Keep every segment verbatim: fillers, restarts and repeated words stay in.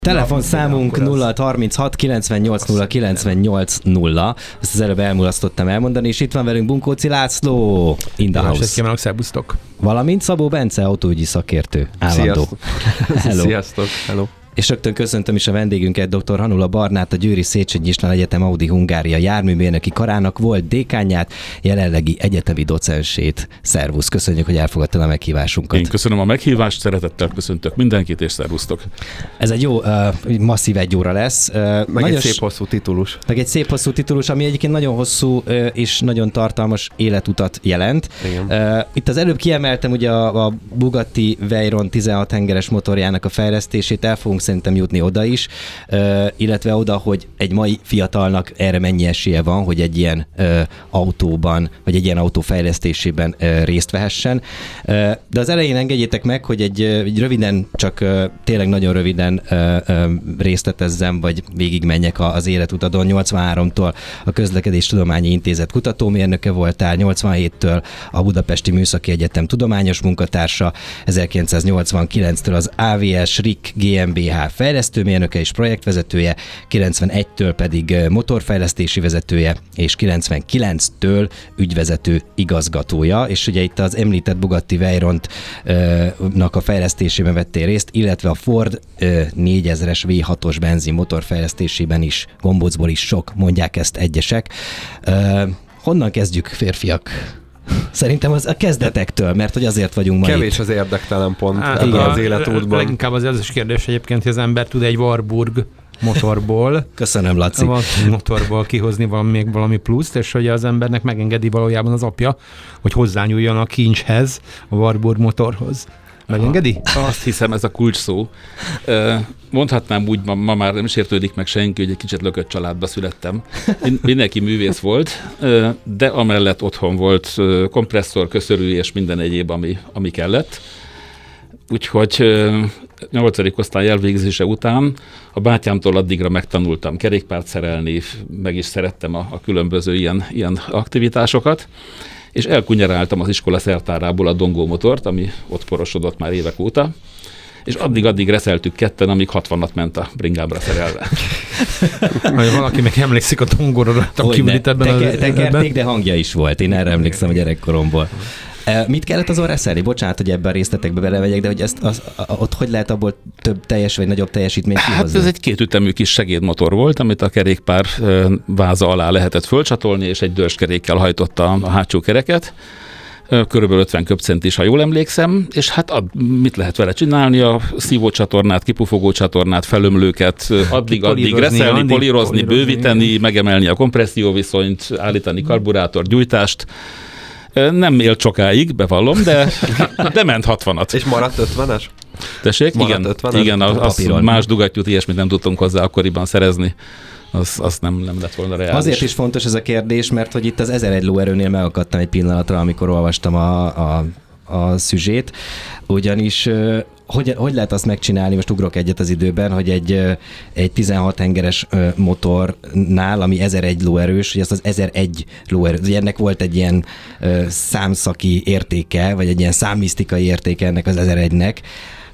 Telefonszámunk nulla harminchat kilencvennyolc nulla kilencvennyolc nulla. Ezt az előbb elmulasztottam elmondani, és itt van velünk Bunkóci László, in the house. Kívánok, szervusztok. Valamint Szabó Bence, autóügyi szakértő, állandó. Sziasztok. Hello. Sziasztok. Hello. És rögtön köszöntöm is a vendégünket, dr. Hanula Barnát, a Győri Széchenyi István Egyetem Audi Hungária járműmérnöki karának volt dékánját, jelenlegi egyetemi docensét. Szervusz, köszönjük, hogy elfogadtad a meghívásunkat. Én köszönöm a meghívást, szeretettel köszöntök mindenkit, és szervusztok. Ez egy jó, uh, masszív egy óra lesz. Uh, meg nagyon egy szép hosszú titulus. Meg egy szép hosszú titulus, ami egyébként nagyon hosszú uh, és nagyon tartalmas életutat jelent. Uh, itt az előbb kiemeltem ugye a, a Bugatti Veyron tizenhat hengeres motorjának a fejlesztését, el fogunk szerintem jutni oda is, uh, illetve oda, hogy egy mai fiatalnak erre mennyi esélye van, hogy egy ilyen uh, autóban, vagy egy ilyen autó fejlesztésében uh, részt vehessen. Uh, de az elején engedjétek meg, hogy egy, uh, egy röviden, csak uh, tényleg nagyon röviden uh, uh, részletezzem, vagy végigmenjek az életutadon. nyolcvanháromtól a Közlekedéstudományi Intézet kutatómérnöke voltál, nyolcvanhéttől a Budapesti Műszaki Egyetem tudományos munkatársa, ezerkilencszáznyolcvankilenctől az á vé es er i ká gé em bé há fejlesztőmérnöke és projektvezetője, kilencvenegytől pedig motorfejlesztési vezetője, és kilencvenkilenctől ügyvezető igazgatója, és ugye itt az említett Bugatti Veyronnak a fejlesztésében vettél részt, illetve a Ford négyezres vé hatos benzin motor fejlesztésében is, gombócból is sok, mondják ezt egyesek. Honnan kezdjük, férfiak? Szerintem az a kezdetektől, mert hogy azért vagyunk ma Kevés itt. az érdektelen pont hát, ebben az életútban. Leginkább az az kérdés egyébként, hogy az ember tud egy Warburg motorból, Köszönöm, Laci. motorból kihozni valami, még valami pluszt, és hogy az embernek megengedi valójában az apja, hogy hozzányúljon a kincshez, a Warburg motorhoz. Megengedi? Azt hiszem, ez a kulcs szó. Mondhatnám úgy, ma, ma már nem sértődik meg senki, hogy egy kicsit lökött családba születtem. Mindenki művész volt, de amellett otthon volt kompresszor, köszörű és minden egyéb, ami, ami kellett. Úgyhogy nyolcadik osztály elvégzése után a bátyámtól addigra megtanultam kerékpárt szerelni, meg is szerettem a, a különböző ilyen, ilyen aktivitásokat, és elkunyeráltam az iskola szertárából a Dongó motort, ami ott porosodott már évek óta, és addig-addig reszeltük ketten, amíg hatvanat ment a bringámra szerelve. Majd valaki meg emlékszik a Dongóra, a kivülítetben. Tekerték, de hangja is volt, én erre emlékszem a gyerekkoromból. Mit kellett azon reszelni? Bocsánat, hogy ebben a részletekbe belemegyek, de hogy ezt, az, ott hogy lehet abból több teljes vagy nagyobb teljesítményt kihozni? Hát ez egy kétütemű kis segédmotor volt, amit a kerékpár váza alá lehetett fölcsatolni, és egy dörzskerékkel hajtotta a hátsó kereket. Körülbelül ötven köbcentis, ha jól emlékszem, és hát ad, mit lehet vele csinálni? A szívócsatornát, kipufogócsatornát, felömlőket addig-addig reszelni, polírozni, polírozni, bővíteni, igen. Megemelni a kompresszióviszonyt, állítani karburátor gyújtást. Nem élt sokáig, bevallom, de, de ment hatvanat. És maradt ötvenes? Tessék? Maradt igen, ötvenes? igen az, az más dugattyút, ilyesmit nem tudtunk hozzá akkoriban szerezni. Az, az nem, nem lett volna reális. Azért is fontos ez a kérdés, mert hogy itt az ezer-egy lóerőnél megakadtam egy pillanatra, amikor olvastam a, a, a szüzsét, ugyanis hogy, hogy lehet azt megcsinálni, most ugrok egyet az időben, hogy egy, egy tizenhat hengeres motornál, ami ezer-egy lóerős, hogy azt az ezer-egy lóerő, ugye ennek volt egy ilyen számszaki értéke, vagy egy ilyen számmisztikai értéke ennek az ezer-egynek,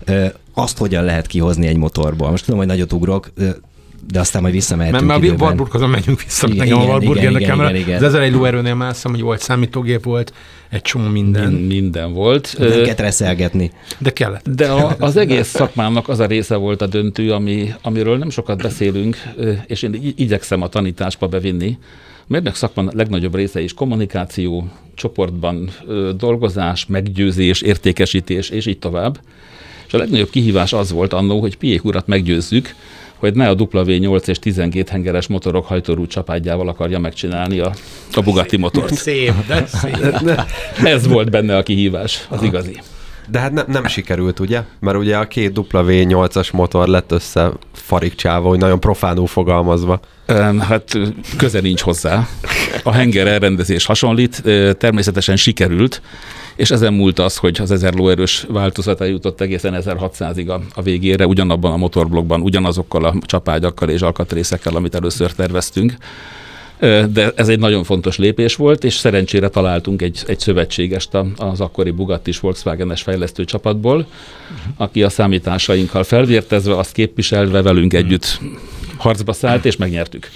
azt hogyan lehet kihozni egy motorból? Most tudom, hogy nagyot ugrok, de aztán majd visszamehetünk időben. Mert a Warburghoz menjünk vissza, igen, nekem igen, a Warburg igen, érdekel, igen, igen, az ezer-egy lóerőnél már azt hiszem, hogy volt számítógép, volt egy csomó minden. Minden volt. Nem kellett reszelgetni. De kellett. De a, az egész szakmának az a része volt a döntő, ami, amiről nem sokat beszélünk, és én igyekszem a tanításba bevinni. A mérnök szakmán legnagyobb része is kommunikáció, csoportban dolgozás, meggyőzés, értékesítés, és így tovább. És a legnagyobb kihívás az volt annó, hogy Piék urat meggyőzzük, hogy ne a dupla vé nyolc és tizenkét hengeres motorok hajtórú csapádjával akarja megcsinálni a, a Bugatti motort. Szép, de szép. Ez volt benne a kihívás, az igazi. De hát ne, nem sikerült, ugye? Mert ugye a két dupla vé nyolcas motor lett össze farigcsálva, hogy nagyon profánul fogalmazva. Hát köze nincs hozzá. A henger elrendezés hasonlít, természetesen sikerült, és ezen múlt az, hogy az ezer lóerős változata jutott egészen ezerhatszázig a, a végére, ugyanabban a motorblokkban, ugyanazokkal a csapágyakkal és alkatrészekkel, amit először terveztünk. De ez egy nagyon fontos lépés volt, és szerencsére találtunk egy, egy szövetségest az akkori Bugattis Volkswagen-es fejlesztő csapatból, aki a számításainkkal felvértezve, azt képviselve velünk együtt harcba szállt, és megnyertük.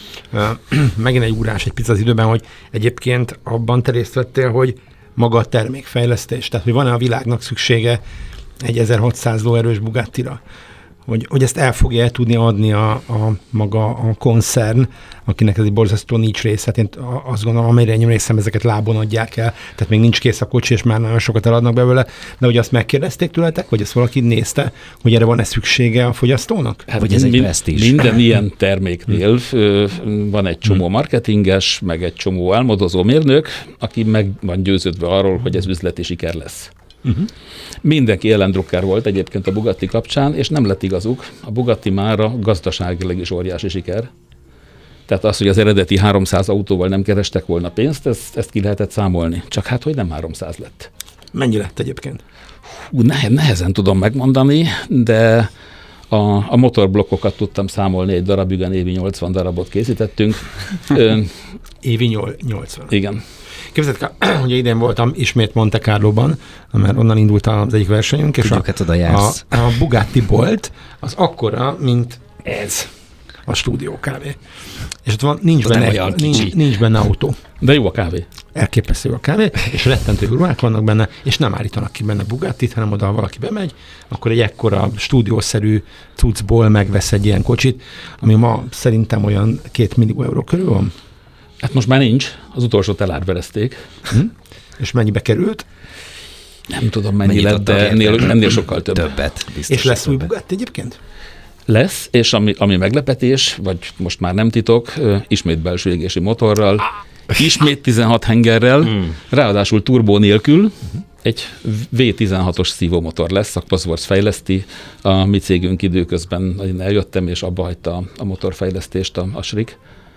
Megint egy ugrás egy picit az időben, hogy egyébként abban te részt vettél, hogy maga a termékfejlesztés, tehát hogy van-e a világnak szüksége egy ezerhatszáz lóerős Bugattira, hogy, hogy ezt el fogja tudni adni a, a maga a koncern, akinek ez egy borzasztó nincs rész. Hát én azt gondolom, amelyre én emlékszem, ezeket lábon adják el, tehát még nincs kész a kocsi, és már nagyon sokat eladnak belőle, de hogy azt megkérdezték tőletek, vagy ezt valaki nézte, hogy erre van-e szüksége a fogyasztónak? Hát, hogy ez egy presztízs. Minden ilyen terméknél van egy csomó marketinges, meg egy csomó álmodozó mérnök, aki meg van győződve arról, hogy ez üzleti siker lesz. Uh-huh. Mindenki ellendrukker volt egyébként a Bugatti kapcsán, és nem lett igazuk. A Bugatti mára gazdaságilag is óriási siker. Tehát az, hogy az eredeti háromszáz autóval nem kerestek volna pénzt, ezt, ezt ki lehetett számolni. Csak hát, hogy nem háromszáz lett. Mennyi lett egyébként? Hú, nehezen tudom megmondani, de a, a motorblokkokat tudtam számolni, egy darabügen évi nyolcvan darabot készítettünk. Ön, évi nyolcvan. Igen. Képzeljétek, hogy idén voltam ismét Monte Carloban, mert onnan indult az egyik versenyünk, és Tudjuk, a, a, a Bugatti Bolt az akkora, mint ez a stúdió kávé. És ott van, nincs, benne, nincs, nincs benne autó. De jó a kávé. Elképesztő a kávé, és rettentő urák vannak benne, és nem állítanak ki benne Bugattit, hanem oda, ha valaki bemegy, akkor egy ekkora stúdiószerű cuccból megvesz egy ilyen kocsit, ami ma szerintem olyan két millió euró körül van. Hát most már nincs, az utolsót elárverezték. Hm? És mennyibe került? Nem tudom, mennyi Mennyit lett, de ennél, ennél sokkal több. Többet. És lesz új Bugatti egyébként? Lesz, és ami, ami meglepetés, vagy most már nem titok, ismét belső égési motorral, ismét tizenhat hengerrel, hmm. ráadásul turbó nélkül, egy vé tizenhatos szívómotor lesz, a Cosworth fejleszti, a mi cégünk időközben én eljöttem, és abba hagyta a motorfejlesztést a, a Schrick,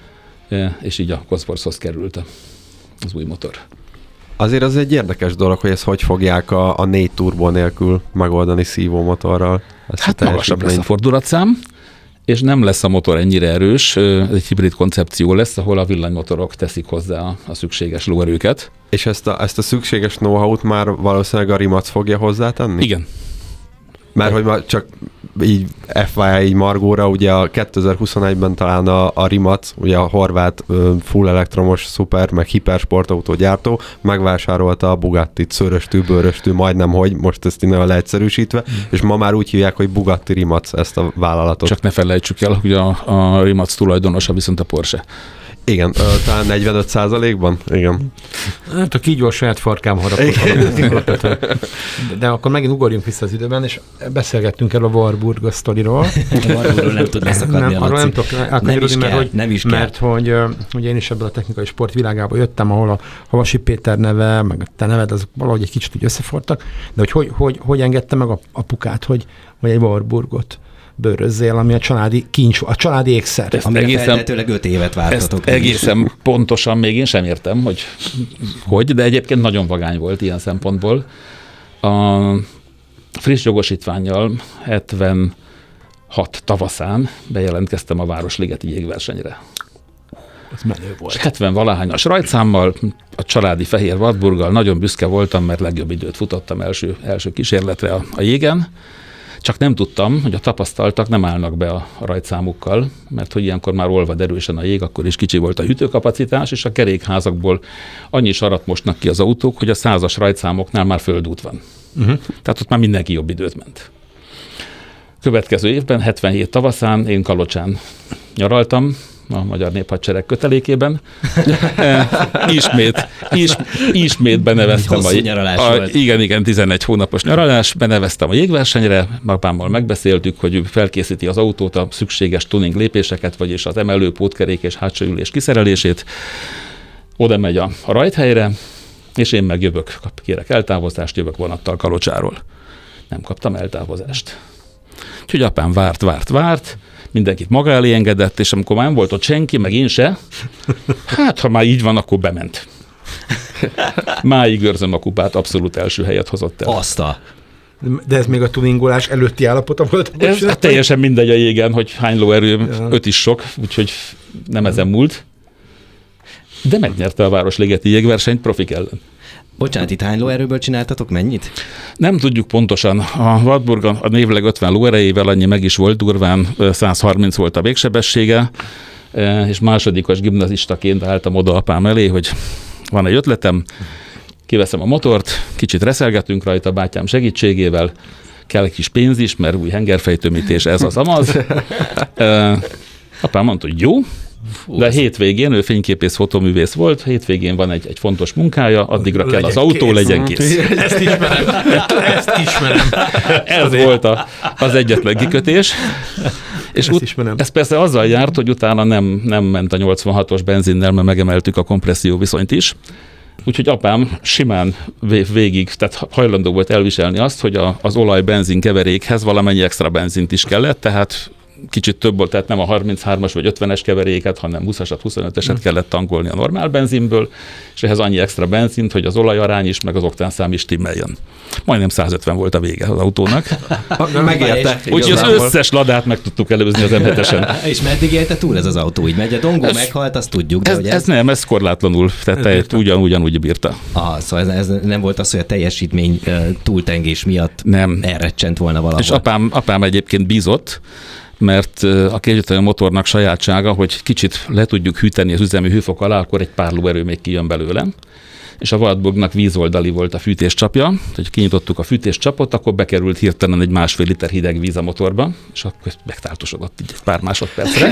és így a Cosworthhoz került az új motor. Azért az egy érdekes dolog, hogy ezt hogy fogják a, a négy turbó nélkül megoldani szívómotorral. Ezt hát magasabb lesz a fordulatszám, és nem lesz a motor ennyire erős, egy hibrid koncepció lesz, ahol a villanymotorok teszik hozzá a, a szükséges lóerőket. És ezt a, ezt a szükséges know-how-t már valószínűleg a Rimac fogja hozzátenni? Igen. Mert hogy már csak így ef i, így Margóra, ugye a kétezer-huszonegyben talán a, a Rimac, ugye a horvát full elektromos, szuper, meg hipersportautó gyártó megvásárolta a Bugattit szöröstű, bőröstű, majdnem, hogy most ezt innen leegyszerűsítve, mm. és ma már úgy hívják, hogy Bugatti Rimac ezt a vállalatot. Csak ne felejtsük el, hogy a, a Rimac tulajdonosa viszont a Porsche. Igen, talán negyvenöt százalékban? Igen. Hát a kígyó a saját farkám harapott. De, de akkor megint ugorjunk vissza az időben, és beszélgettünk el a Warburg sztoriról. A Warburgról nem tud leszakadni nem, a arról nem tudok elkanyarodni, mert, hogy, nem is mert hogy ugye én is ebből a technikai sportvilágából jöttem, ahol a Havasi Péter neve, meg a te neved, az valahogy egy kicsit úgy összefortak, de hogy hogy, hogy, hogy engedte meg a apukát, hogy, hogy egy Warburgot bőrözzél, ami a családi kincs, a családi ékszer. Amire egészen, feltehetőleg öt évet vártatok. Egészen pontosan még én sem értem, hogy hogy, de egyébként nagyon vagány volt ilyen szempontból. A friss jogosítvánnyal hetvenhat tavaszán bejelentkeztem a Városligeti jégversenyre. Az menő volt. hetven valahányas rajtszámmal, a családi fehér Wartburggal nagyon büszke voltam, mert legjobb időt futottam első, első kísérletre a, a jégen. Csak nem tudtam, hogy a tapasztaltak nem állnak be a rajtszámukkal, mert hogy ilyenkor már olvad erősen a jég, akkor is kicsi volt a hűtőkapacitás, és a kerékházakból annyi sarat mosnak ki az autók, hogy a százas rajtszámoknál már földút van. Uh-huh. Tehát ott már mindenki jobb időt ment. Következő évben, hetvenhét tavaszán én Kalocsán nyaraltam, a Magyar Néphadsereg kötelékében. ismét, is, ismét beneveztem a, a igen, igen, tizenegy hónapos nyaralás, beneveztem a jégversenyre, apámmal megbeszéltük, hogy ő felkészíti az autót, a szükséges tuning lépéseket, vagyis az emelő, pótkerék és hátsó ülés kiszerelését. Oda megy a, a rajthelyre, és én meg jövök, kérek eltávozást, jövök vonattal Kalocsáról. Nem kaptam eltávozást. Úgyhogy apám várt, várt, várt, mindenkit maga elé engedett, és amikor már nem volt ott senki, meg én se, hát ha már így van, akkor bement. Máig őrzöm a kupát, abszolút első helyet hozott el. Azt a... De ez még a tuningolás előtti állapota volt? Ez hát teljesen mindegy a jégen, hogy hány lóerő, ja. öt is sok, úgyhogy nem ezen múlt. De megnyerte a Városligeti jégversenyt profik ellen. Bocsánat, itt hány lóerőből csináltatok mennyit? Nem tudjuk pontosan. A Wartburg a névleg ötven lóerejével annyi meg is volt, durván száz harminc volt a végsebessége, és másodikos gimnazistaként álltam oda apám elé, hogy van egy ötletem, kiveszem a motort, kicsit reszelgetünk rajta bátyám segítségével, kell egy kis pénz is, mert új hengerfejtömítés, ez az amaz. Apám mondta, hogy jó, de hétvégén, ő fényképész, fotoművész volt, hétvégén van egy, egy fontos munkája, addigra legyen kell az autó, kész. Legyen kész. Ezt ismerem, ezt ismerem. Ez Azért. volt a, az egyetlen kikötés. És ut- ez persze azzal járt, hogy utána nem, nem ment a nyolcvanhatos benzinnel, mert megemeltük a kompresszió viszonyt is. Úgyhogy apám simán végig, tehát hajlandó volt elviselni azt, hogy a, az olaj-benzin keverékhez valamennyi extra benzint is kellett, tehát kicsit több volt, tehát nem a harminchármas vagy ötvenes keveréket, hanem húszasat, huszonötöset kellett tankolni a normál benzinből, és ehhez annyi extra benzint, hogy az olajarány is, meg az oktánszám is stimmeljön. Majdnem százötven volt a vége az autónak. Megérte. Úgyhogy az összes ladát meg tudtuk előzni az em hetesen. És meddig élte túl ez az autó? Így megy a dongó, ez, meghalt, azt tudjuk. De ez, hogy ez, ez nem, ez korlátlanul, tehát ugyan, ugyanúgy bírta. Aha, szóval ez, ez nem volt az, hogy a teljesítmény túltengés miatt nem elrecsent volna valahol. És apám, apám egyébként bízott, mert a kétgyújtói motornak sajátsága, hogy kicsit le tudjuk hűteni az üzemi hőfok alá, akkor egy pár lóerő még kijön belőle. És a Wartburgnak vízoldali volt a fűtéscsapja, hogy kinyitottuk a fűtéscsapot, akkor bekerült hirtelen egy másfél liter hideg víz a motorba, és akkor megtáltosodott így egy pár másodpercre.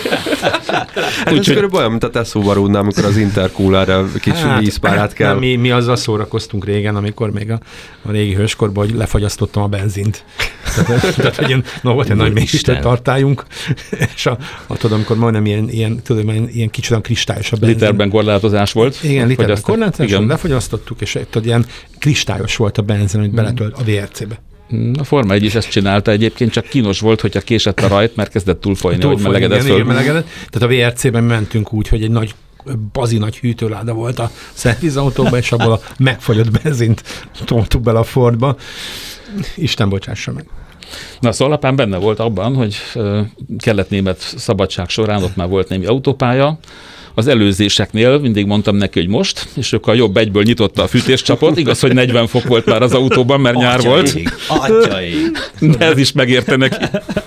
Hát ez körülbelül olyan, mint a te Subaru-nál, amikor az intercoolerre kis hát, vízpárát kell. Nem, mi, mi azzal szórakoztunk régen, amikor még a, a régi hőskorban, hogy lefagyasztottam a benzint. Tehát, tehát hogy ilyen, no, volt egy nagy mélyisten tartályunk, és a, a, tudom, amikor majdnem ilyen, ilyen, tudom, ilyen, ilyen kicsit kristályos a benzin. Literben korlátozás volt. Igen, literben korlátozás, igen. Lefogyasztottuk, és tudod, ilyen kristályos volt a benzin, amit beletölt a vé er cébe. A Forma egy is ezt csinálta egyébként, csak kínos volt, hogyha késett a rajt, mert kezdett túlfolyni, túl hogy melegedett igen, föl. Igen, melegedett. Tehát a vé er cében mentünk úgy, hogy egy nagy bazi nagy hűtőláda volt a szervizautóban, és abból a megfagyott benzint toltuk bele a Fordba. Isten bocsássa meg. Na, szóval apám benne volt abban, hogy kelet-német szabadság során ott már volt némi autópálya. Az előzéseknél mindig mondtam neki, hogy most, és ők a jobb egyből nyitotta a fűtéscsapot. Igaz, hogy negyven fok volt már az autóban, mert nyár volt. Atyaik. De ez is megérte neki.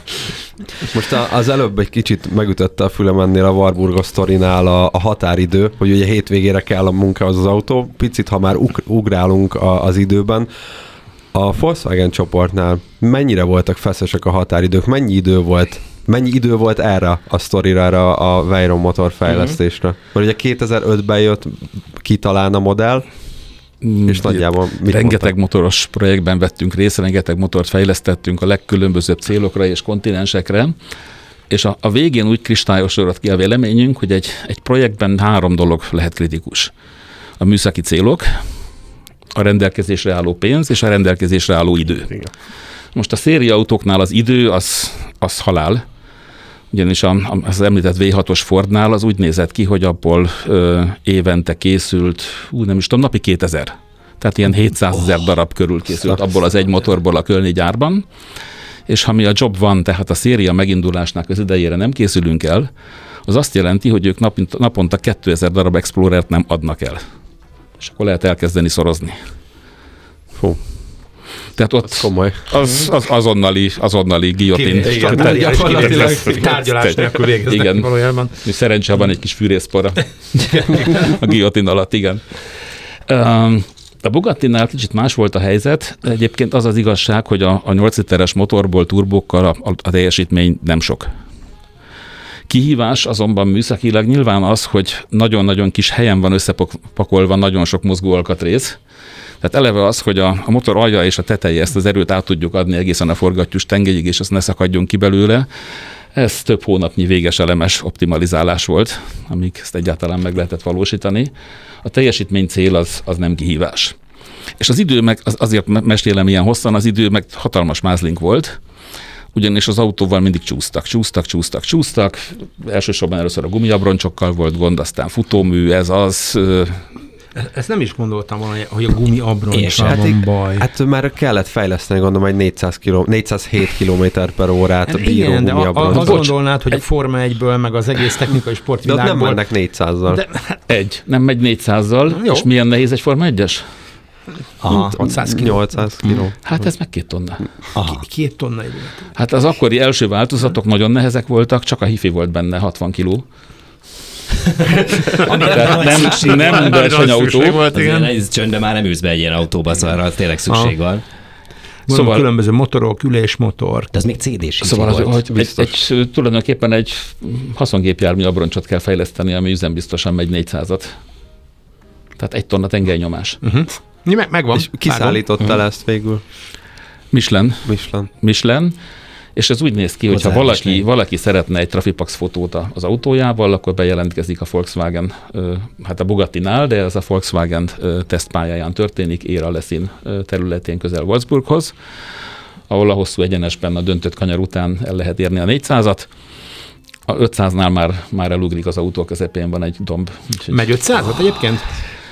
Most az előbb egy kicsit megütötte a fülem ennél a Wartburg sztorinál a, a határidő, hogy ugye hétvégére kell a munkához az autó. Picit, ha már ug- ugrálunk a, az időben, a Volkswagen csoportnál mennyire voltak feszesek a határidők? Mennyi idő volt? Mennyi idő volt erre a sztorira, erre a Veyron motor fejlesztésre? Mm-hmm. Mert ugye kétezer-ötben jött ki talán a modell, mm, és nagyjából mit rengeteg mondtam? motoros projektben vettünk részt, rengeteg motort fejlesztettünk a legkülönbözőbb célokra és kontinensekre, és a, a végén úgy kristályosodott ki a véleményünk, hogy egy, egy projektben három dolog lehet kritikus. A műszaki célok, a rendelkezésre álló pénz és a rendelkezésre álló idő. Igen. Most a szériaautóknál az idő az, az halál, ugyanis a, az említett vé hatos Fordnál az úgy nézett ki, hogy abból ö, évente készült, ú, nem is tudom, napi kétezer. Tehát ilyen hétszázezer darab körül készült abból az egy motorból a kölni gyárban, és ha mi a job van, tehát a széria megindulásnak az idejére nem készülünk el, az azt jelenti, hogy ők nap, naponta kétezer darab Explorert nem adnak el. És akkor lehet elkezdeni szorozni. Fú. Tehát ott az, az, az azonnali, azonnali guillotine. Tárgyalás nélkül végeznek igen. valójában. Szerencsé van egy kis fűrészpora a guillotine alatt, igen. A Bugattinál kicsit más volt a helyzet. Egyébként az az igazság, hogy a, a nyolc literes motorból turbókkal a, a, a teljesítmény nem sok. Kihívás azonban műszakilag nyilván az, hogy nagyon-nagyon kis helyen van összepakolva nagyon sok mozgó alkatrész. Tehát eleve az, hogy a, a motor alja és a teteje ezt az erőt át tudjuk adni egészen a forgattyús tengelyig, és azt ne szakadjon ki belőle. Ez több hónapnyi véges elemes optimalizálás volt, amíg ezt egyáltalán meg lehetett valósítani. A teljesítmény cél az, az nem kihívás. És az idő meg, az, azért mesélem ilyen hosszan, az idő meg hatalmas mázlink volt, ugyanis az autóval mindig csúsztak, csúsztak, csúsztak, csúsztak. Elsősorban először a gumiabroncsokkal volt gond, aztán futómű, ez az... Ezt nem is gondoltam volna, hogy a gumi abroncsal hát, van baj. Hát már kellett fejleszteni, gondolom, egy négyszáz kiló, négyszázhét kilométer per órát hát, bíró igen, de gumi a, abroncs. azt gondolnád, hogy a Forma egyből, meg az egész technikai sportvilágból... De ott nem mennek négyszázzal. De, egy, nem megy négyszázzal, jó. És milyen nehéz egy Forma egyes? Aha, nyolcszáz kiló. nyolcszáz kiló. Hát ez meg két tonna. Aha. Két tonna egy. Hát az akkori első változatok nagyon nehezek voltak, csak a hifi volt benne hatvan kiló. nem, nem versenyautó. Ez csöndben már nem ülsz be egy ilyen autóba, szóval arra tényleg szükség van. Szóval különböző motorok, ülésmotor. De ez még cé dés Szóval az, hogy egy, egy, tulajdonképpen egy haszongépjármű abroncsot kell fejleszteni, ami üzembiztosan megy négyszázat. Tehát egy tonna tengelynyomás. Uh-huh. Meg, megvan. És kiszállította uh-huh. ezt végül? Michelin. Michelin. Michelin. És ez úgy néz ki, hogy ha valaki, valaki szeretne egy Trafipax fotót az autójával, akkor bejelentkezik a Volkswagen, hát a Bugattinál, de ez a Volkswagen tesztpályáján történik, Éra Leszin területén közel Wolfsburghoz, ahol a hosszú egyenesben a döntött kanyar után el lehet érni a négyszázat. A ötszáznál már, már elugrik az autó közepén, van egy domb. Megy ötszázat egyébként?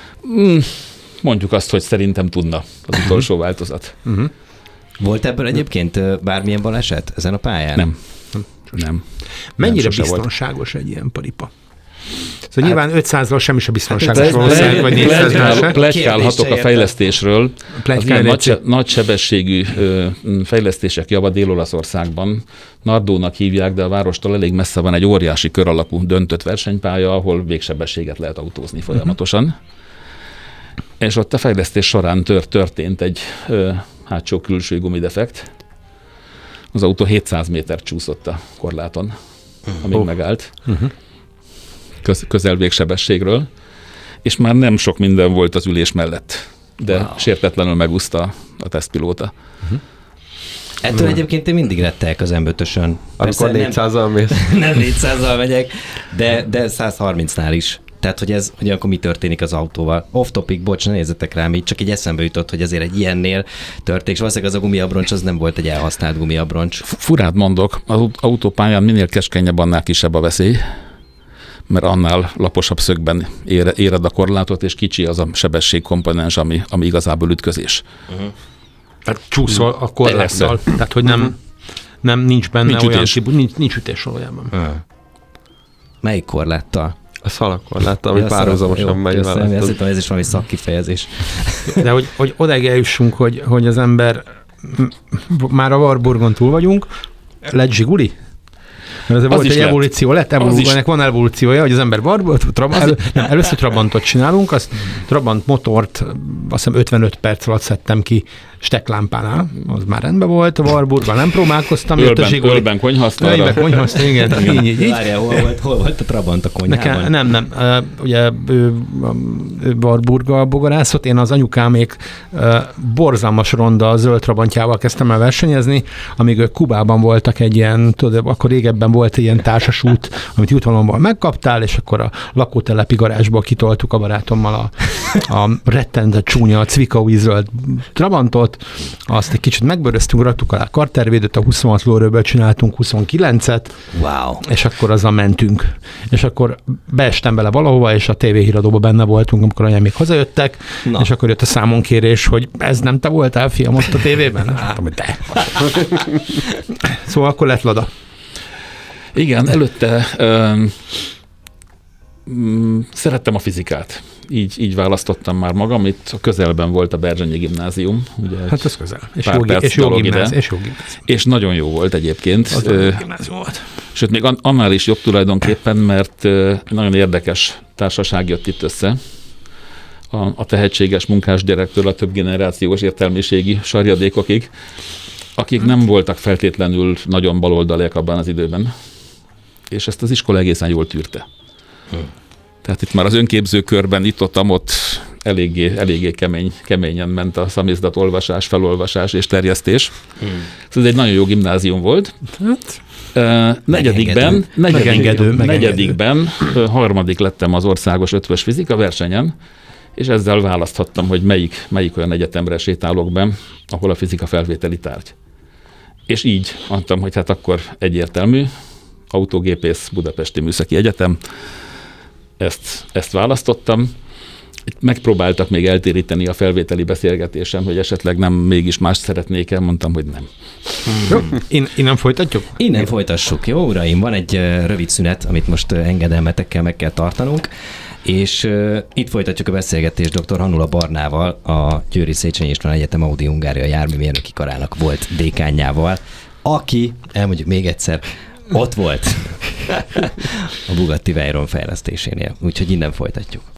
Mondjuk azt, hogy szerintem tudna az utolsó változat. Uh-huh. Volt ebből egyébként bármilyen baleset ezen a pályán? Nem. Nem. nem. Mennyire nem biztonságos volt egy ilyen paripa? Szóval hát, nyilván ötszázról semmi sem biztonságos valószínűleg, vagy négyszáznál se. Pletykálhatok a fejlesztésről. Az ilyen nagy, nagy sebességű fejlesztések java Dél-Olaszországban. Nardónak hívják, de a várostól elég messze van egy óriási kör alakú döntött versenypálya, ahol végsebességet lehet autózni folyamatosan. Uh-huh. És ott a fejlesztés során tört, történt egy ö, hátsó külső gumidefekt. Az autó hétszáz méter csúszott a korláton, amíg oh. megállt. Uh-huh. Köz, közel végsebességről. És már nem sok minden volt az ülés mellett, de wow. sértetlenül megúszta a tesztpilóta. Uh-huh. Ettől uh-huh. egyébként én mindig rettelek az em ötösön. Akkor négyszázzal mész. Nem négyszázzal megyek, de, de száz harmincnál is. Tehát, hogy ez, hogy akkor mi történik az autóval. Off topic, bocs, ne nézzetek rám, így csak így eszembe jutott, hogy azért egy ilyennél történik, és valószínűleg az a gumiabroncs, az nem volt egy elhasznált gumiabroncs. Furát mondok, az autópályán minél keskenyebb, annál kisebb a veszély, mert annál laposabb szögben éred a korlátot, és kicsi az a sebességkomponens, ami, ami igazából ütközés. Uh-huh. Tehát csúszol a korláttal, tehát hogy nem, uh-huh. nem nincs benne nincs olyan, ütés. nincs, nincs ütés valójában. Uh-huh. Melyik korláttal? A szalagkorláttal, ami párhuzamosan megy vele. Ez, ez is valami szakkifejezés. De hogy, hogy odáig eljussunk, hogy, hogy az ember, már a Warburgon túl vagyunk, lett zsiguli? Mert ez volt egy lett. evolúció, lett evolúció, van evolúciója, hogy az ember Warburg, trabant, elő, nem, először Trabantot csinálunk, azt Trabant motort azt hiszem ötvenöt perc alatt szedtem ki steklámpánál, az már rendben volt, a Warburgban nem próbálkoztam. Ölben, ölben konyhasztalra. Ölben konyhasztalra, igen. így, így, így. Várjál, hol volt, hol volt a Trabant a konyhában? Nekem, nem, nem. Uh, ugye ő, ő Warburggal bogarászott, én az anyukámék uh, borzalmas ronda zöld Trabantjával kezdtem el versenyezni, amíg ők Kubában voltak egy ilyen, tudod, akkor régebben volt egy ilyen társasút, amit útvonalban megkaptál, és akkor a lakótelepi garázsból kitoltuk a barátommal a, a rettentett csúnya cvikaúj zöld Trabantot, azt egy kicsit megbőröztünk, raktuk alá kartervédőt, a huszonhat lóerőből csináltunk huszonkilencet, wow. és akkor azzal mentünk. És akkor beestem bele valahova, és a tévéhíradóban benne voltunk, amikor anyám még hazajöttek, na. És akkor jött a számonkérés, hogy ez nem te voltál, fiam, ott a tévében? Mondtam, hogy de. Szóval akkor lett Lada. Igen, előtte um, um, szerettem a fizikát. Így, így választottam már magam, itt a közelben volt a Berzsenyi gimnázium. Ugye hát ez közel. És jó, és, jó gimnázium, és jó gimnázium. És nagyon jó volt egyébként. Az uh, gimnázium volt. Sőt, még annál is jobb tulajdonképpen, mert uh, nagyon érdekes társaság jött itt össze. A, a tehetséges munkás gyerektől a több generációs értelmiségi sarjadékokig, akik nem voltak feltétlenül nagyon baloldaliak abban az időben. És ezt az iskola egészen jól tűrte. Hmm. Tehát itt már az önképző körben itt-ott-ott eléggé, eléggé kemény, keményen ment a szamizdat olvasás, felolvasás és terjesztés. Hmm. Ez egy nagyon jó gimnázium volt. Hát, uh, negyedikben, negyedik, negyedikben uh, harmadik lettem az országos ötvös fizika versenyen, és ezzel választhattam, hogy melyik, melyik olyan egyetemre sétálok be, ahol a fizika felvételi tárgy. És így mondtam, hogy hát akkor egyértelmű, autógépész, Budapesti Műszaki Egyetem, ezt, ezt választottam, megpróbáltak még eltéríteni a felvételi beszélgetésem, hogy esetleg nem mégis mást szeretnék el, mondtam, hogy nem. Jó, in, innen folytatjuk? Innen folytassuk. Jó, uraim, van egy uh, rövid szünet, amit most uh, engedelmetekkel meg kell tartanunk, és uh, itt folytatjuk a beszélgetést dr. Hannula Barnával, a Győri Széchenyi István Egyetem Audi-Hungária járműmérnöki karának volt dékánjával, aki, elmondjuk még egyszer, ott volt a Bugatti Veyron fejlesztésénél. Úgyhogy innen folytatjuk.